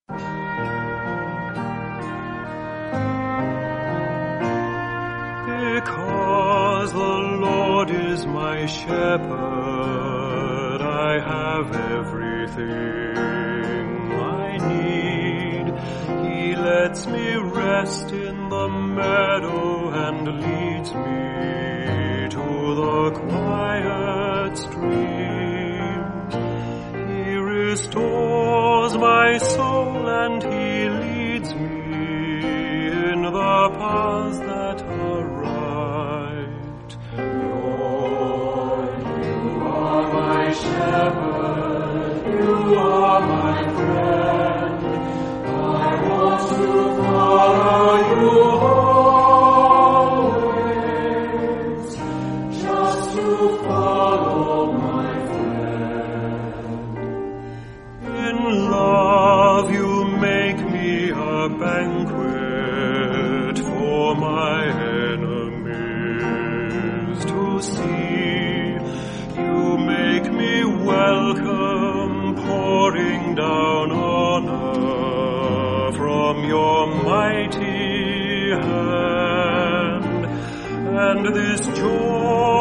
Because the Lord is my shepherd, I have everything I need. He lets me rest in the meadow and leads me to the quiet streams. He restores my soul and he leads me in the paths that are right. Lord, you are my shepherd, you are my friend. I want to follow you always, just to follow my friend. In love you make me a banquet for my enemies to see. You make me welcome, pouring down honor from your mighty hand. And this joy